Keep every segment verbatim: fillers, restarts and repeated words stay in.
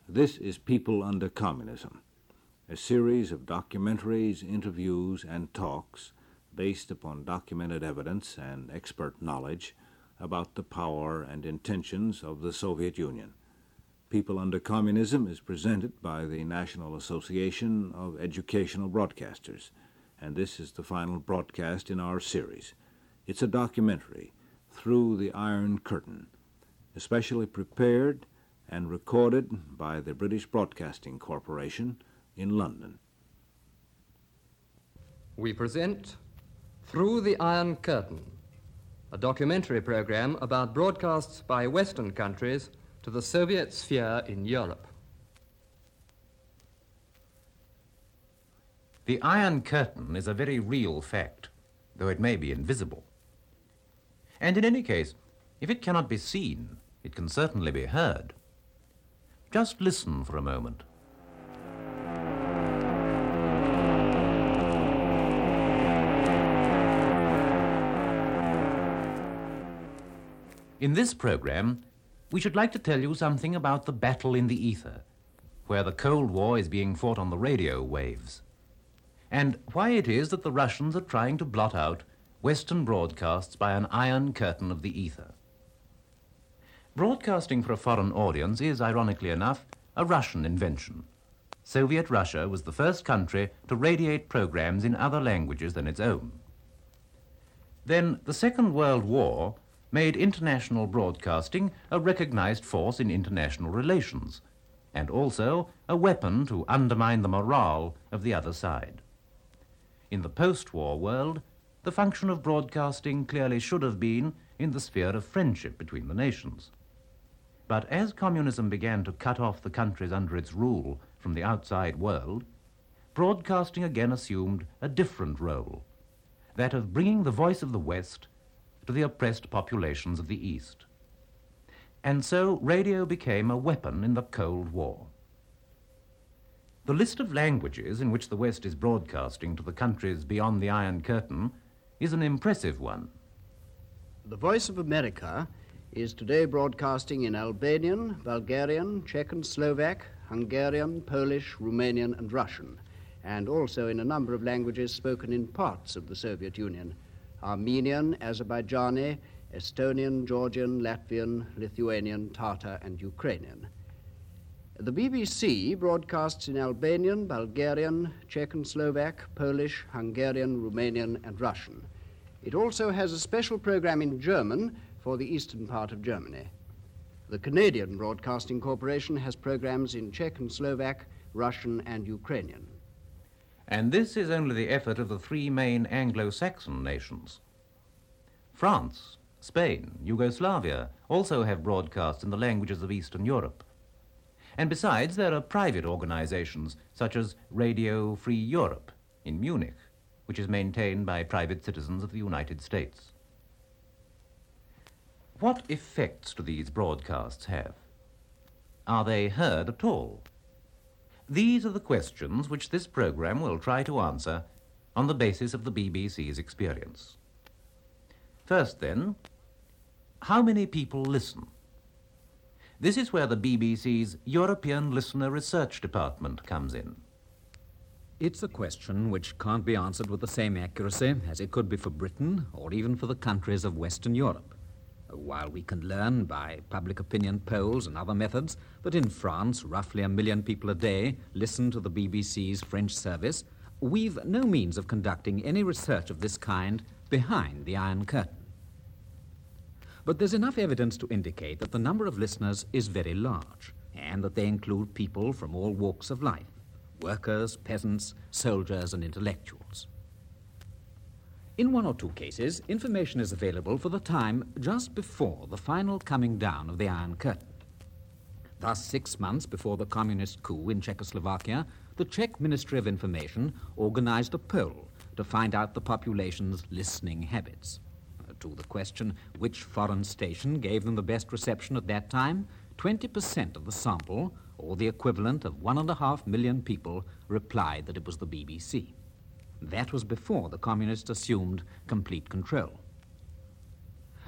This is People Under Communism, a series of documentaries, interviews, and talks based upon documented evidence and expert knowledge about the power and intentions of the Soviet Union. People Under Communism is presented by the National Association of Educational Broadcasters, and this is the final broadcast in our series. It's a documentary, Through the Iron Curtain, especially prepared and recorded by the British Broadcasting Corporation in London. We present Through the Iron Curtain, a documentary program about broadcasts by Western countries to the Soviet sphere in Europe. The Iron Curtain is a very real fact, though it may be invisible. And in any case, if it cannot be seen, it can certainly be heard. Just listen for a moment. In this program, we should like to tell you something about the battle in the ether, where the Cold War is being fought on the radio waves, and why it is that the Russians are trying to blot out Western broadcasts by an iron curtain of the ether. Broadcasting for a foreign audience is, ironically enough, a Russian invention. Soviet Russia was the first country to radiate programs in other languages than its own. Then the Second World War made international broadcasting a recognized force in international relations, and also a weapon to undermine the morale of the other side. In the post-war world, the function of broadcasting clearly should have been in the sphere of friendship between the nations. But as communism began to cut off the countries under its rule from the outside world, broadcasting again assumed a different role, that of bringing the voice of the West to the oppressed populations of the East. And so radio became a weapon in the Cold War. The list of languages in which the West is broadcasting to the countries beyond the Iron Curtain is an impressive one. The Voice of America is today broadcasting in Albanian, Bulgarian, Czech and Slovak, Hungarian, Polish, Romanian and Russian, and also in a number of languages spoken in parts of the Soviet Union: Armenian, Azerbaijani, Estonian, Georgian, Latvian, Lithuanian, Tatar and Ukrainian. The B B C broadcasts in Albanian, Bulgarian, Czech and Slovak, Polish, Hungarian, Romanian and Russian. It also has a special program in German for the eastern part of Germany. The Canadian Broadcasting Corporation has programs in Czech and Slovak, Russian and Ukrainian. And this is only the effort of the three main Anglo-Saxon nations. France, Spain, Yugoslavia also have broadcasts in the languages of Eastern Europe. And besides, there are private organizations such as Radio Free Europe in Munich, which is maintained by private citizens of the United States. What effects do these broadcasts have? Are they heard at all? These are the questions which this program will try to answer on the basis of the B B C's experience. First, then, how many people listen? This is where the B B C's European Listener Research Department comes in. It's a question which can't be answered with the same accuracy as it could be for Britain or even for the countries of Western Europe. While we can learn by public opinion polls and other methods that in France roughly a million people a day listen to the B B C's French service, we've no means of conducting any research of this kind behind the Iron Curtain. But there's enough evidence to indicate that the number of listeners is very large, and that they include people from all walks of life: workers, peasants, soldiers, and intellectuals. In one or two cases, information is available for the time just before the final coming down of the Iron Curtain. Thus, six months before the communist coup in Czechoslovakia, the Czech Ministry of Information organized a poll to find out the population's listening habits. To the question which foreign station gave them the best reception at that time, twenty percent of the sample, or the equivalent of one and a half million people, replied that it was the B B C. That was before the communists assumed complete control.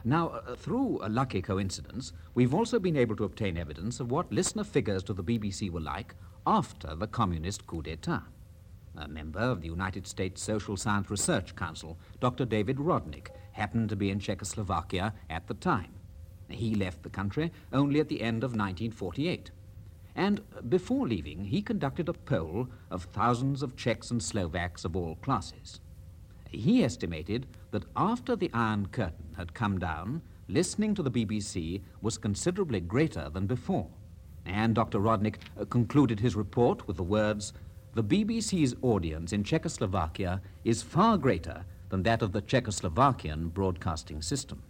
Now, uh, through a lucky coincidence, we've also been able to obtain evidence of what listener figures to the B B C were like after the communist coup d'etat. A member of the United States Social Science Research Council, Doctor David Rodnik, happened to be in Czechoslovakia at the time. He left the country only at the end of nineteen forty-eight. And before leaving, he conducted a poll of thousands of Czechs and Slovaks of all classes. He estimated that after the Iron Curtain had come down, listening to the B B C was considerably greater than before. And Doctor Rodnik uh, concluded his report with the words, "The B B C's audience in Czechoslovakia is far greater than that of the Czechoslovakian broadcasting system."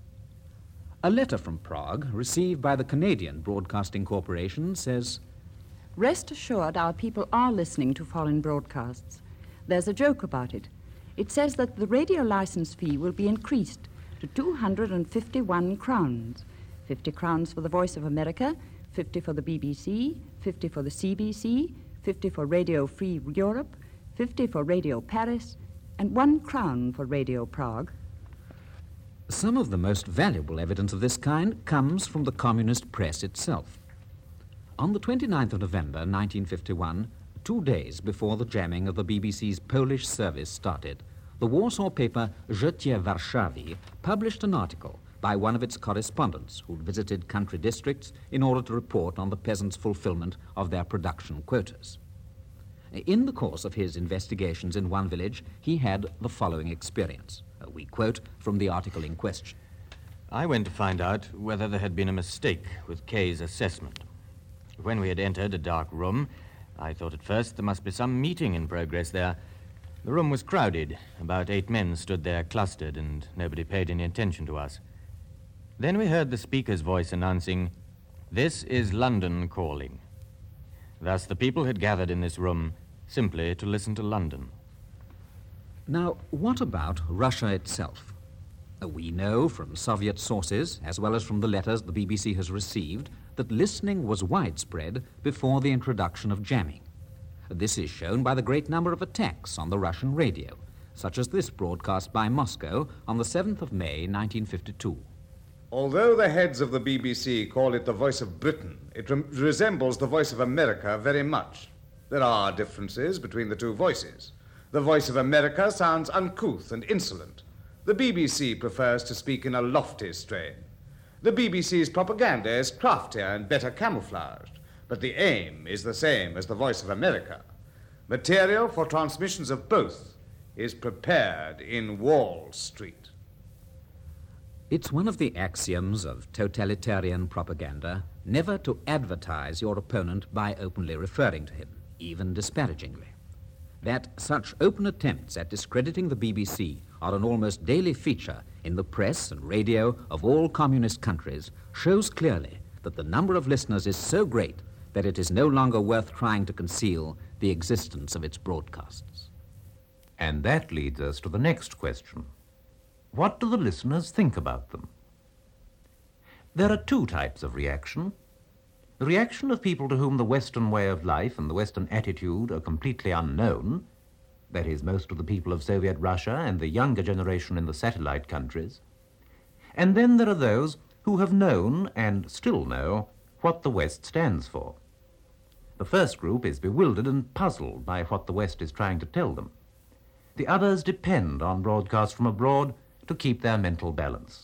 A letter from Prague, received by the Canadian Broadcasting Corporation, says, "Rest assured our people are listening to foreign broadcasts. There's a joke about it. It says that the radio license fee will be increased to two hundred fifty-one crowns. fifty crowns for the Voice of America, fifty for the B B C, fifty for the C B C, fifty for Radio Free Europe, fifty for Radio Paris, and one crown for Radio Prague." Some of the most valuable evidence of this kind comes from the communist press itself. On the twenty-ninth of November, nineteen fifty-one, two days before the jamming of the B B C's Polish service started, the Warsaw paper Życie Warszawy published an article by one of its correspondents who visited country districts in order to report on the peasants' fulfillment of their production quotas. In the course of his investigations in one village, he had the following experience. We quote from the article in question. "I went to find out whether there had been a mistake with Kay's assessment. When we had entered a dark room, I thought at first there must be some meeting in progress there. The room was crowded. About eight men stood there clustered, and nobody paid any attention to us. Then we heard the speaker's voice announcing, 'This is London calling.' Thus the people had gathered in this room simply to listen to London." Now, what about Russia itself? We know from Soviet sources, as well as from the letters the B B C has received, that listening was widespread before the introduction of jamming. This is shown by the great number of attacks on the Russian radio, such as this broadcast by Moscow on the seventh of May, nineteen fifty-two. "Although the heads of the B B C call it the Voice of Britain, it re- resembles the Voice of America very much. There are differences between the two voices. The Voice of America sounds uncouth and insolent. The B B C prefers to speak in a lofty strain. The B B C's propaganda is craftier and better camouflaged, but the aim is the same as the Voice of America. Material for transmissions of both is prepared in Wall Street." It's one of the axioms of totalitarian propaganda never to advertise your opponent by openly referring to him, even disparagingly. That such open attempts at discrediting the B B C are an almost daily feature in the press and radio of all communist countries shows clearly that the number of listeners is so great that it is no longer worth trying to conceal the existence of its broadcasts. And that leads us to the next question. What do the listeners think about them? There are two types of reaction. The reaction of people to whom the Western way of life and the Western attitude are completely unknown, that is, most of the people of Soviet Russia and the younger generation in the satellite countries. And then there are those who have known and still know what the West stands for. The first group is bewildered and puzzled by what the West is trying to tell them. The others depend on broadcasts from abroad to keep their mental balance.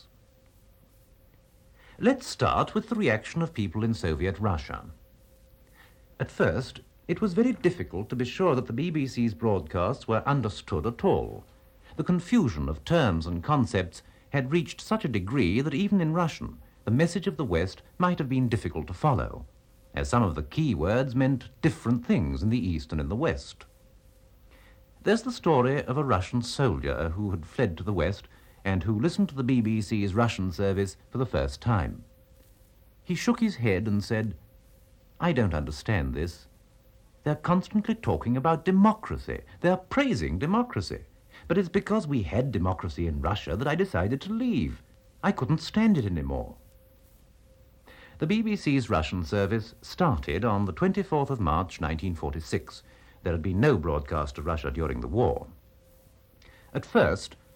Let's start with the reaction of people in Soviet Russia. At first, it was very difficult to be sure that the B B C's broadcasts were understood at all. The confusion of terms and concepts had reached such a degree that even in Russian, the message of the West might have been difficult to follow, as some of the key words meant different things in the East and in the West. There's the story of a Russian soldier who had fled to the West and who listened to the B B C's Russian service for the first time. He shook his head and said, "I don't understand this. They're constantly talking about democracy. They're praising democracy. But it's because we had democracy in Russia that I decided to leave. I couldn't stand it anymore." The B B C's Russian service started on the twenty-fourth of March, nineteen forty-six. There had been no broadcast of Russia during the war. At first,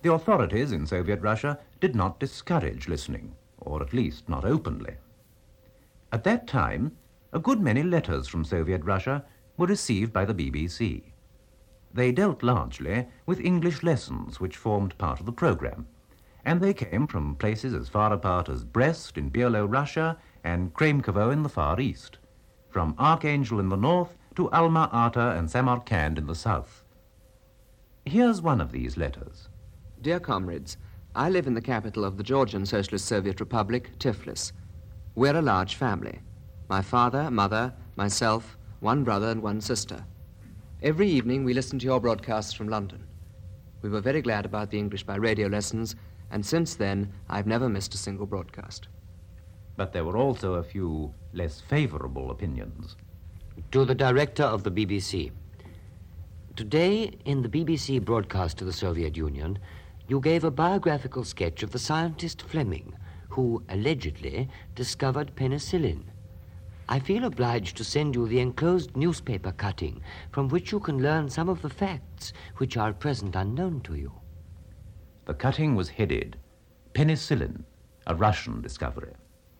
The authorities in Soviet Russia did not discourage listening, or at least not openly. At that time, a good many letters from Soviet Russia were received by the B B C. They dealt largely with English lessons which formed part of the program, and they came from places as far apart as Brest in Bielo-Russia and Kramkovo in the Far East, from Archangel in the north to Alma-Ata and Samarkand in the south. Here's one of these letters. Dear comrades, I live in the capital of the Georgian Socialist Soviet Republic, Tiflis. We're a large family. My father, mother, myself, one brother and one sister. Every evening we listen to your broadcasts from London. We were very glad about the English by radio lessons, and since then I've never missed a single broadcast. But there were also a few less favorable opinions. To the director of the B B C. Today, in the B B C broadcast to the Soviet Union, you gave a biographical sketch of the scientist Fleming, who allegedly discovered penicillin. I feel obliged to send you the enclosed newspaper cutting from which you can learn some of the facts which are at present unknown to you. The cutting was headed, Penicillin, a Russian discovery.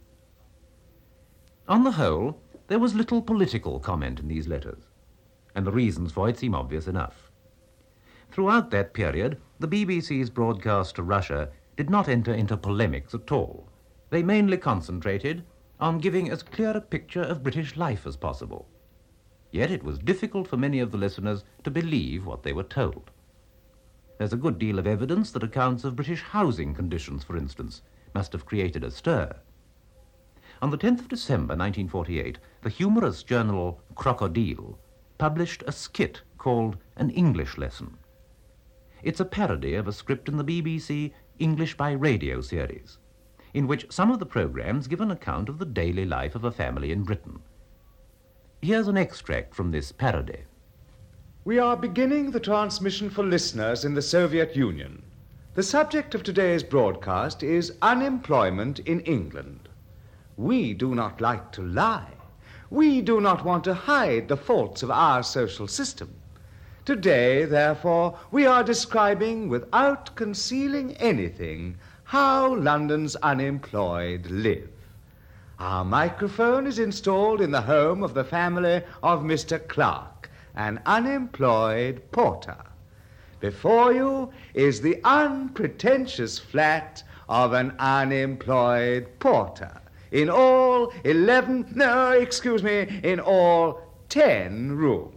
On the whole, there was little political comment in these letters, and the reasons for it seem obvious enough. Throughout that period, the B B C's broadcast to Russia did not enter into polemics at all. They mainly concentrated on giving as clear a picture of British life as possible. Yet it was difficult for many of the listeners to believe what they were told. There's a good deal of evidence that accounts of British housing conditions, for instance, must have created a stir. On the tenth of December nineteen forty-eight, the humorous journal Crocodile published a skit called An English Lesson. It's a parody of a script in the B B C English by Radio series, in which some of the programs give an account of the daily life of a family in Britain. Here's an extract from this parody. We are beginning the transmission for listeners in the Soviet Union. The subject of today's broadcast is unemployment in England. We do not like to lie. We do not want to hide the faults of our social system. Today, therefore, we are describing, without concealing anything, how London's unemployed live. Our microphone is installed in the home of the family of Mister Clark, an unemployed porter. Before you is the unpretentious flat of an unemployed porter. In all eleven, no, excuse me, in all ten rooms.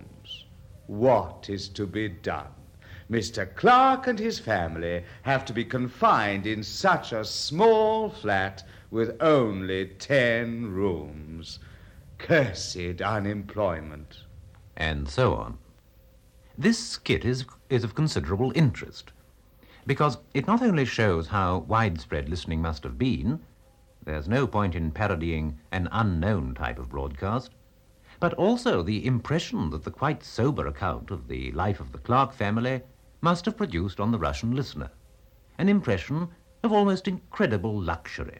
What is to be done? Mister Clark and his family have to be confined in such a small flat with only ten rooms. Cursed unemployment. And so on. This skit is, is of considerable interest, because it not only shows how widespread listening must have been, there's no point in parodying an unknown type of broadcast, but also the impression that the quite sober account of the life of the Clark family must have produced on the Russian listener, an impression of almost incredible luxury.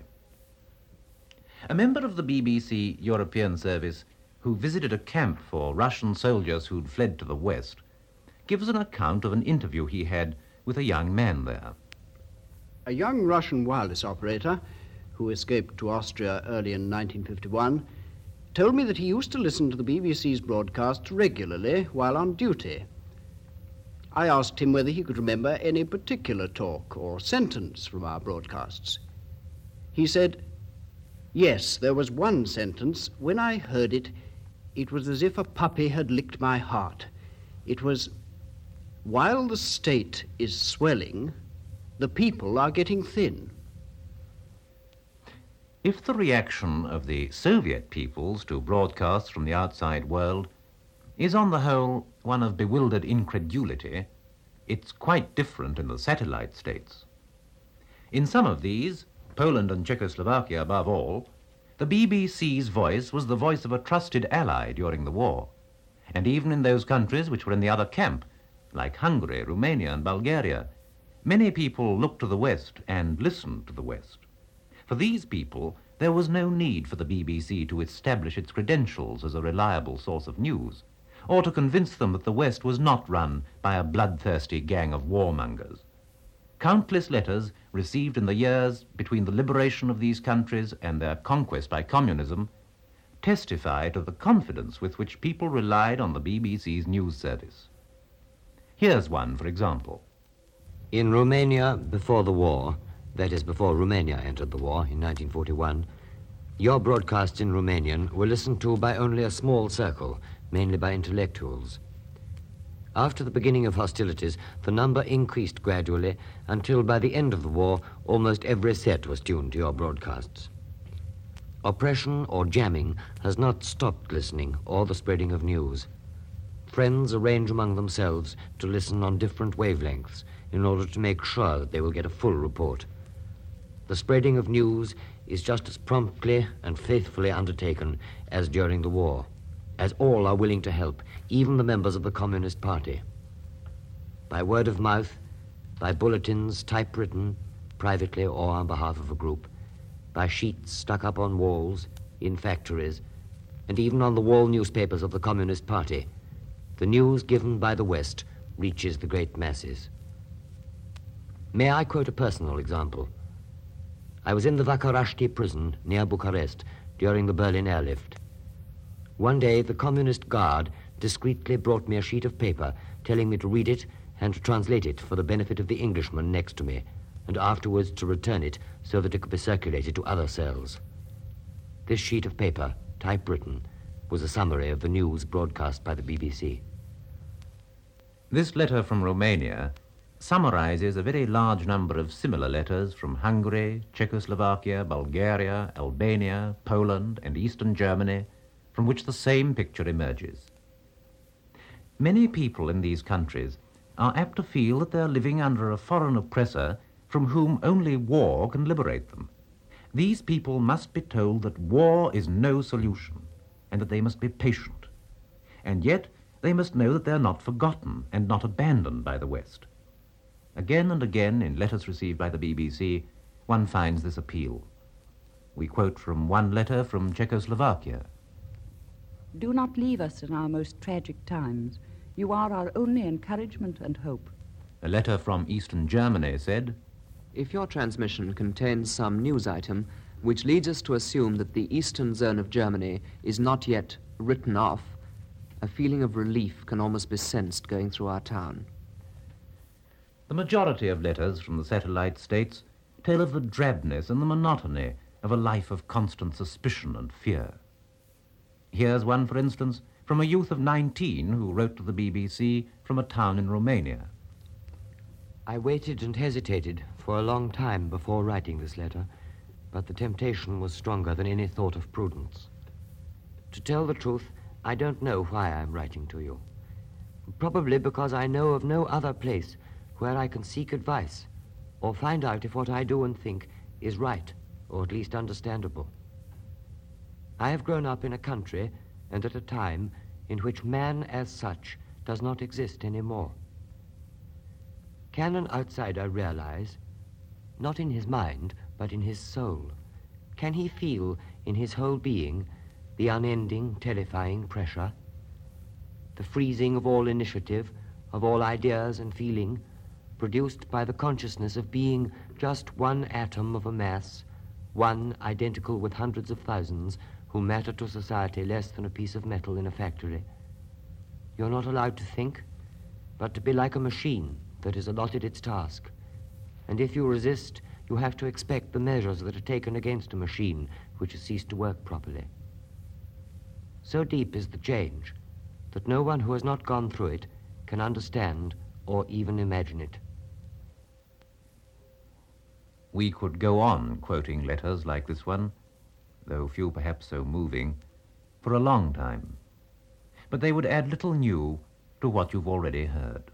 A member of the B B C European service who visited a camp for Russian soldiers who'd fled to the West gives an account of an interview he had with a young man there. A young Russian wireless operator who escaped to Austria early in nineteen fifty-one told me that he used to listen to the B B C's broadcasts regularly while on duty. I asked him whether he could remember any particular talk or sentence from our broadcasts. He said, yes, there was one sentence. When I heard it, it was as if a puppy had licked my heart. It was, while the state is swelling, the people are getting thin. If the reaction of the Soviet peoples to broadcasts from the outside world is on the whole one of bewildered incredulity, it's quite different in the satellite states. In some of these, Poland and Czechoslovakia above all, the B B C's voice was the voice of a trusted ally during the war. And even in those countries which were in the other camp, like Hungary, Romania and Bulgaria, many people looked to the West and listened to the West. For these people, there was no need for the B B C to establish its credentials as a reliable source of news, or to convince them that the West was not run by a bloodthirsty gang of warmongers. countless letters received in the years between the liberation of these countries and their conquest by communism testify to the confidence with which people relied on the B B C's news service. Here's one, for example. In Romania, before the war, that is, before Romania entered the war in nineteen forty-one, your broadcasts in Romanian were listened to by only a small circle, mainly by intellectuals. After the beginning of hostilities, the number increased gradually until by the end of the war, almost every set was tuned to your broadcasts. Oppression or jamming has not stopped listening or the spreading of news. Friends arrange among themselves to listen on different wavelengths in order to make sure that they will get a full report. The spreading of news is just as promptly and faithfully undertaken as during the war, as all are willing to help, even the members of the Communist Party. By word of mouth, by bulletins typewritten, privately or on behalf of a group, by sheets stuck up on walls, in factories, and even on the wall newspapers of the Communist Party, the news given by the West reaches the great masses. May I quote a personal example? I was in the Vacaraști prison near Bucharest during the Berlin airlift. One day, the Communist Guard discreetly brought me a sheet of paper telling me to read it and to translate it for the benefit of the Englishman next to me, and afterwards to return it so that it could be circulated to other cells. This sheet of paper, typewritten, was a summary of the news broadcast by the B B C. This letter from Romania summarizes a very large number of similar letters from Hungary, Czechoslovakia, Bulgaria, Albania, Poland, and Eastern Germany, from which the same picture emerges. Many people in these countries are apt to feel that they are living under a foreign oppressor from whom only war can liberate them. These people must be told that war is no solution, and that they must be patient. And yet they must know that they are not forgotten and not abandoned by the West. Again and again, in letters received by the B B C, one finds this appeal. We quote from one letter from Czechoslovakia. Do not leave us in our most tragic times. You are our only encouragement and hope. A letter from Eastern Germany said, If your transmission contains some news item which leads us to assume that the eastern zone of Germany is not yet written off, a feeling of relief can almost be sensed going through our town. The majority of letters from the satellite states tell of the drabness and the monotony of a life of constant suspicion and fear. Here's one, for instance, from a youth of nineteen who wrote to the B B C from a town in Romania. I waited and hesitated for a long time before writing this letter, but the temptation was stronger than any thought of prudence. To tell the truth, I don't know why I'm writing to you. Probably because I know of no other place where I can seek advice or find out if what I do and think is right, or at least understandable. I have grown up in a country and at a time in which man as such does not exist anymore. Can an outsider realize, not in his mind, but in his soul, can he feel in his whole being the unending, terrifying pressure, the freezing of all initiative, of all ideas and feeling, produced by the consciousness of being just one atom of a mass, one identical with hundreds of thousands who matter to society less than a piece of metal in a factory? You're not allowed to think, but to be like a machine that is allotted its task. And if you resist, you have to expect the measures that are taken against a machine which has ceased to work properly. So deep is the change that no one who has not gone through it can understand or even imagine it. We could go on quoting letters like this one, though few perhaps so moving, for a long time. But they would add little new to what you've already heard.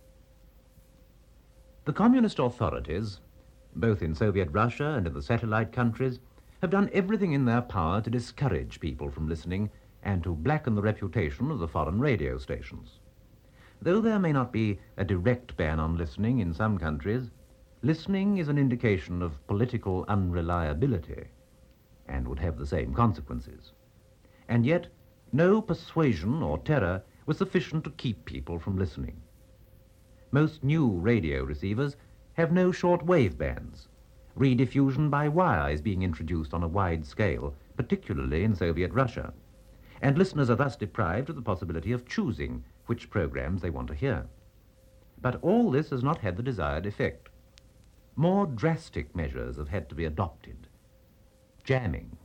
The communist authorities, both in Soviet Russia and in the satellite countries, have done everything in their power to discourage people from listening and to blacken the reputation of the foreign radio stations. Though there may not be a direct ban on listening in some countries, listening is an indication of political unreliability and would have the same consequences. And yet, no persuasion or terror was sufficient to keep people from listening. Most new radio receivers have no short wave bands. Rediffusion by wire is being introduced on a wide scale, particularly in Soviet Russia, and listeners are thus deprived of the possibility of choosing which programs they want to hear. But all this has not had the desired effect. More drastic measures have had to be adopted. Jamming.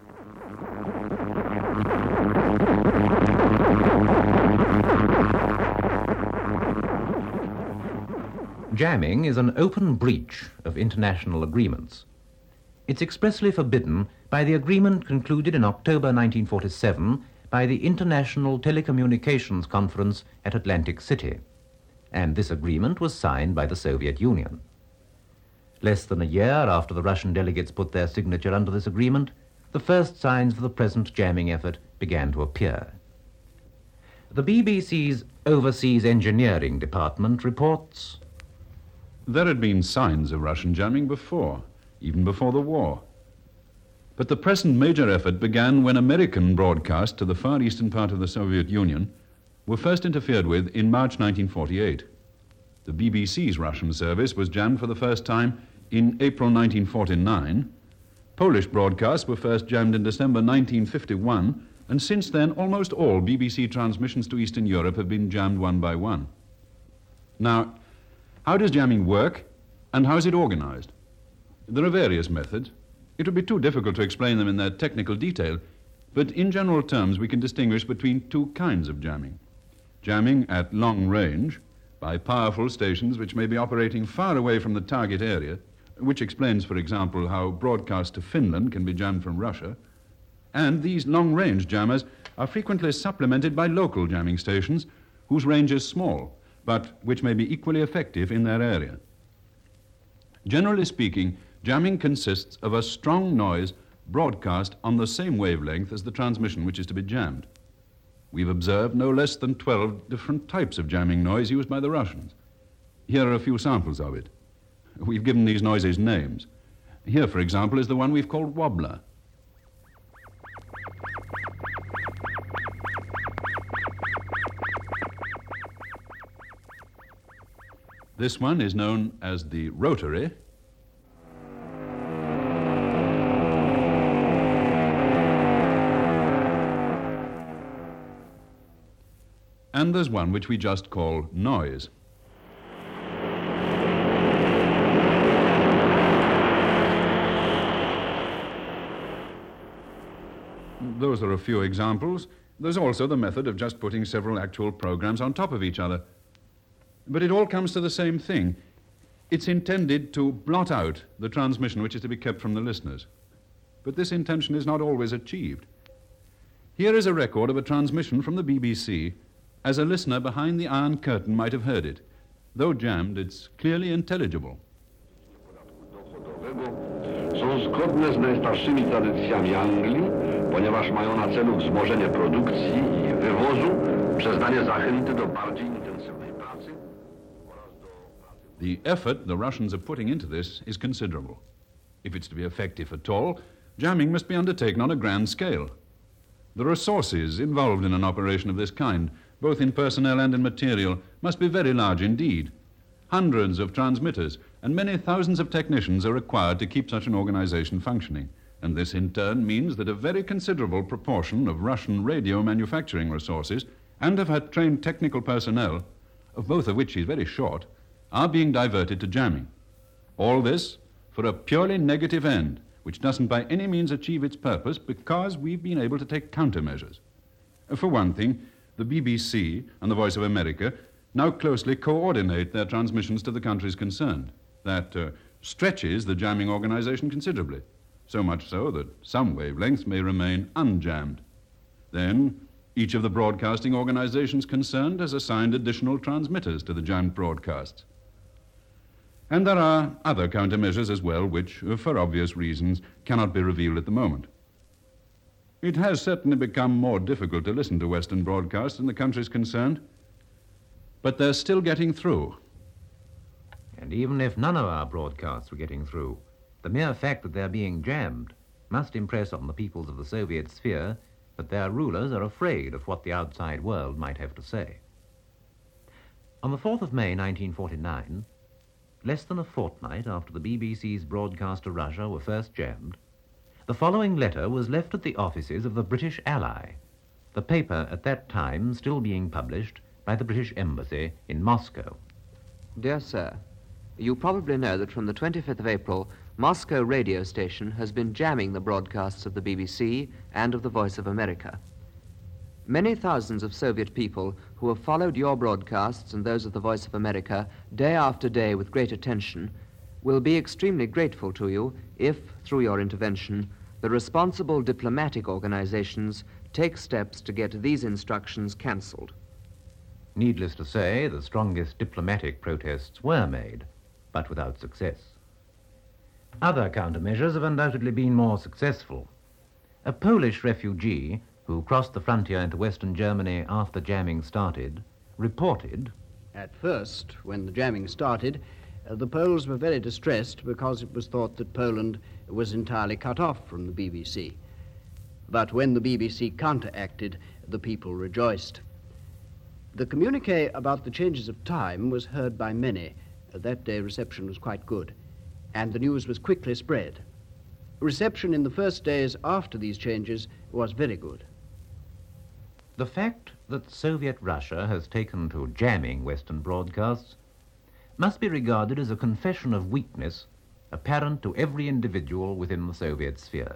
Jamming is an open breach of international agreements. It's expressly forbidden by the agreement concluded in October nineteen forty-seven by the International Telecommunications Conference at Atlantic City, and this agreement was signed by the Soviet Union. Less than a year after the Russian delegates put their signature under this agreement, the first signs of the present jamming effort began to appear. The B B C's Overseas Engineering Department reports, there had been signs of Russian jamming before, even before the war. But the present major effort began when American broadcasts to the far eastern part of the Soviet Union were first interfered with in March nineteen forty-eight. The B B C's Russian service was jammed for the first time in April nineteen forty-nine. Polish broadcasts were first jammed in December nineteen fifty-one, and since then almost all B B C transmissions to Eastern Europe have been jammed one by one. Now, how does jamming work, and how is it organized? There are various methods. It would be too difficult to explain them in their technical detail, but in general terms we can distinguish between two kinds of jamming. Jamming at long range, by powerful stations which may be operating far away from the target area, which explains, for example, how broadcasts to Finland can be jammed from Russia, and these long-range jammers are frequently supplemented by local jamming stations whose range is small, but which may be equally effective in their area. Generally speaking, jamming consists of a strong noise broadcast on the same wavelength as the transmission which is to be jammed. We've observed no less than twelve different types of jamming noise used by the Russians. Here are a few samples of it. We've given these noises names. Here, for example, is the one we've called wobbler. This one is known as the rotary. And there's one which we just call noise. Those are a few examples. There's also the method of just putting several actual programs on top of each other. But it all comes to the same thing. It's intended to blot out the transmission which is to be kept from the listeners. But this intention is not always achieved. Here is a record of a transmission from the B B C as a listener behind the Iron Curtain might have heard it. Though jammed, it's clearly intelligible. Są zgodne z najstarszymi tradycjami Anglii, ponieważ mają na celu wzmożenie produkcji i wywozu, przyznanie zachęty do bardziej intensywnej pracy. The effort the Russians are putting into this is considerable. If it's to be effective at all, jamming must be undertaken on a grand scale. The resources involved in an operation of this kind, both in personnel and in material, must be very large indeed. Hundreds of transmitters and many thousands of technicians are required to keep such an organization functioning, and this in turn means that a very considerable proportion of Russian radio manufacturing resources and of her trained technical personnel, of both of which she's very short, are being diverted to jamming. All this for a purely negative end, which doesn't by any means achieve its purpose because we've been able to take countermeasures. For one thing, the B B C and the Voice of America now closely coordinate their transmissions to the countries concerned. That uh, stretches the jamming organization considerably, so much so that some wavelengths may remain unjammed. Then, each of the broadcasting organizations concerned has assigned additional transmitters to the jammed broadcasts. And there are other countermeasures as well, which, for obvious reasons, cannot be revealed at the moment. It has certainly become more difficult to listen to Western broadcasts in the countries concerned, but they're still getting through. And even if none of our broadcasts were getting through, the mere fact that they're being jammed must impress on the peoples of the Soviet sphere that their rulers are afraid of what the outside world might have to say. On the fourth of May nineteen forty-nine, less than a fortnight after the B B C's broadcast to Russia were first jammed, the following letter was left at the offices of the British Ally, the paper at that time still being published by the British Embassy in Moscow. Dear Sir, you probably know that from the twenty-fifth of April, Moscow radio station has been jamming the broadcasts of the B B C and of the Voice of America. Many thousands of Soviet people who have followed your broadcasts and those of the Voice of America day after day with great attention will be extremely grateful to you if, through your intervention, the responsible diplomatic organizations take steps to get these instructions cancelled. Needless to say, the strongest diplomatic protests were made, but without success. Other countermeasures have undoubtedly been more successful. A Polish refugee who crossed the frontier into Western Germany after jamming started reported, At first, when the jamming started, uh, the Poles were very distressed because it was thought that Poland was entirely cut off from the B B C. But when the B B C counteracted, the people rejoiced. The communique about the changes of time was heard by many. Uh, that day reception was quite good, and the news was quickly spread. Reception in the first days after these changes was very good. the fact that Soviet Russia has taken to jamming Western broadcasts must be regarded as a confession of weakness apparent to every individual within the Soviet sphere.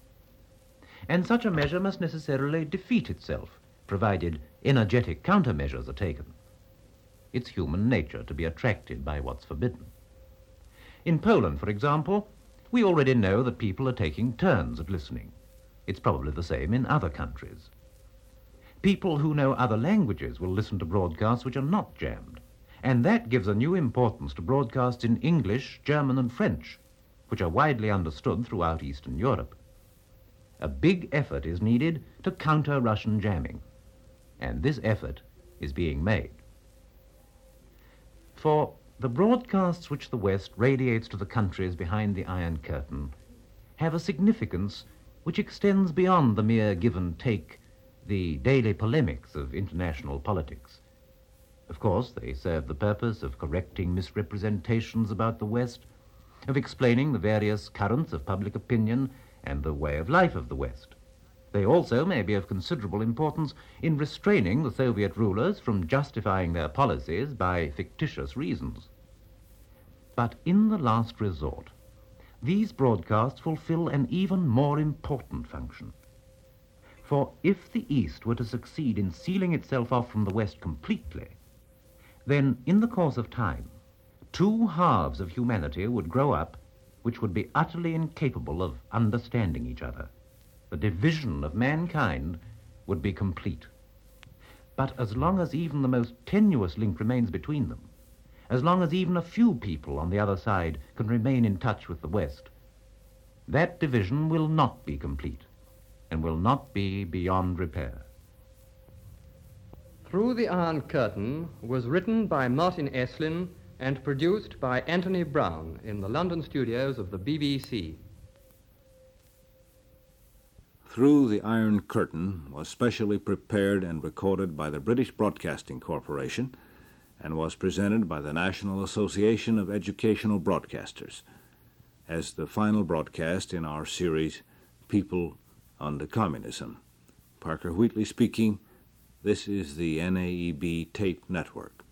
And such a measure must necessarily defeat itself, provided energetic countermeasures are taken. It's human nature to be attracted by what's forbidden. In Poland, for example, we already know that people are taking turns at listening. It's probably the same in other countries. People who know other languages will listen to broadcasts which are not jammed, and that gives a new importance to broadcasts in English, German, and French, which are widely understood throughout Eastern Europe. A big effort is needed to counter Russian jamming, and this effort is being made. For the broadcasts which the West radiates to the countries behind the Iron Curtain have a significance which extends beyond the mere give and take, the daily polemics of international politics. Of course, they serve the purpose of correcting misrepresentations about the West, of explaining the various currents of public opinion and the way of life of the West. They also may be of considerable importance in restraining the Soviet rulers from justifying their policies by fictitious reasons. But in the last resort, these broadcasts fulfill an even more important function. For if the East were to succeed in sealing itself off from the West completely, then in the course of time, two halves of humanity would grow up which would be utterly incapable of understanding each other. The division of mankind would be complete. But as long as even the most tenuous link remains between them, as long as even a few people on the other side can remain in touch with the West, that division will not be complete and will not be beyond repair. Through the Iron Curtain was written by Martin Esslin and produced by Anthony Brown in the London studios of the B B C. Through the Iron Curtain was specially prepared and recorded by the British Broadcasting Corporation and was presented by the National Association of Educational Broadcasters as the final broadcast in our series, People Under Communism. Parker Wheatley speaking. This is the N A E B Tape Network.